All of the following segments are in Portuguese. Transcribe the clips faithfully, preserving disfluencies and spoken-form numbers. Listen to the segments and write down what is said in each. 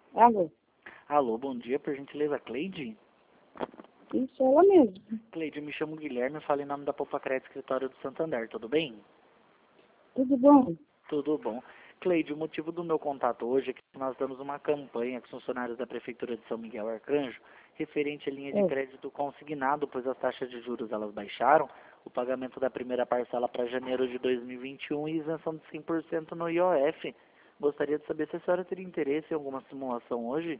Alô? Alô, bom dia, por gentileza, Cleide? Isso, ela mesmo. Cleide, eu me chamo Guilherme, falo em nome da Poupa Crédito Escritório do Santander, tudo bem? Tudo bom? Tudo bom. Cleide, o motivo do meu contato hoje é que nós damos uma campanha com os funcionários da Prefeitura de São Miguel Arcanjo, referente à linha de É. crédito consignado, pois as taxas de juros elas baixaram, o pagamento da primeira parcela para janeiro de dois mil e vinte e um e isenção de cem por cento no I O F. Gostaria de saber se a senhora teria interesse em alguma simulação hoje?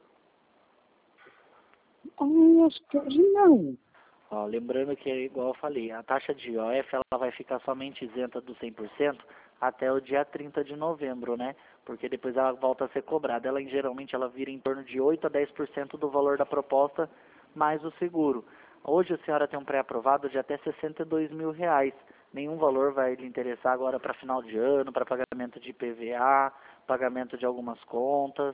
Ah, acho que hoje não. Ó, lembrando que, é igual eu falei, a taxa de I O F ela vai ficar somente isenta do cem por cento até o dia trinta de novembro, né? Porque depois ela volta a ser cobrada. Ela geralmente ela vira em torno de oito a dez por cento do valor da proposta mais o seguro. Hoje a senhora tem um pré-aprovado de até sessenta e dois mil reais. Nenhum valor vai lhe interessar agora para final de ano, para pagamento de I P V A, pagamento de algumas contas.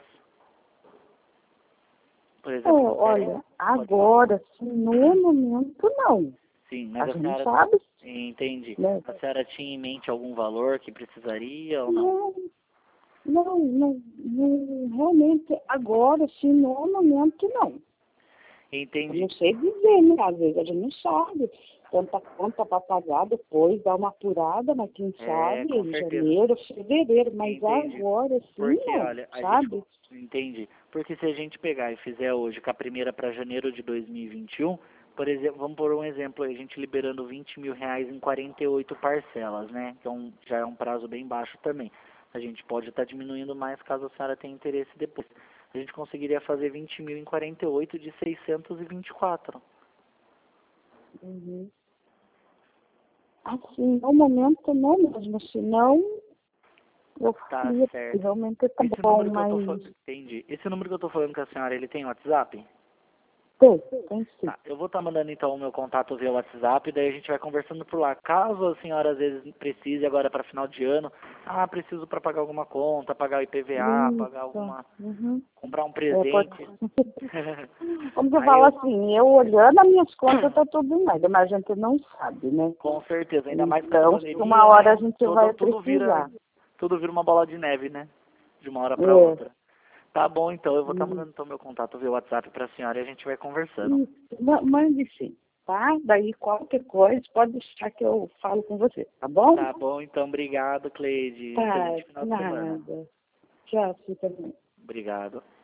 Por exemplo, Oh, não querem? olha, Pode falar. agora, sim, no momento, não. Sim, A mas a gente não senhora, sabe, entende, né? a senhora tinha em mente algum valor que precisaria ou não? Não, não, não, não, realmente, agora, sim, no momento, não. Eu Entendi. não sei dizer, né? Às vezes a gente não sabe. Tanta conta para pagar depois, dá uma apurada, mas quem É, sabe com em certeza. janeiro, fevereiro, mas Entendi. agora, sim, Porque, não, olha, a gente... sabe? Entendi. Porque se a gente pegar e fizer hoje com a primeira para janeiro de dois mil e vinte e um, por exemplo, vamos por um exemplo aí, a gente liberando vinte mil reais em quarenta e oito parcelas, né? Que é um, já é um prazo bem baixo também. A gente pode estar diminuindo mais caso a senhora tenha interesse depois. A gente conseguiria fazer vinte mil em quarenta e oito de seiscentos e vinte e quatro. Uhum. Assim, no momento não mesmo, senão eu Tá faria, porque certo. realmente tá Esse bom, número que eu tô mas falando, entendi. Esse número que eu tô falando com a senhora, ele tem WhatsApp? tem, tem sim. Tá, eu vou estar mandando então o meu contato via WhatsApp, daí a gente vai conversando por lá. Caso a senhora às vezes precise agora para final de ano, ah, preciso para pagar alguma conta, pagar o I P V A, pagar Isso. alguma, Uhum. comprar um É, pode... presente. Como eu Aí falo eu, assim, eu olhando as minhas contas tá tudo em ordem, mas a gente não sabe, né? com certeza, ainda mais com a Então, se uma pandemia, hora a né? gente Tudo, vai tudo vira, precisar. tudo vira uma bola de neve, né? De uma hora para É. outra. Tá bom, então eu vou estar Hum. mandando então meu contato via WhatsApp para a senhora e a gente vai conversando. Isso. Ma- Mande sim, tá? Daí qualquer coisa pode deixar que eu falo com você, tá bom? Tá bom, então obrigado, Cleide. Tá, Excelente final de semana. nada. Tchau, você também. Obrigado.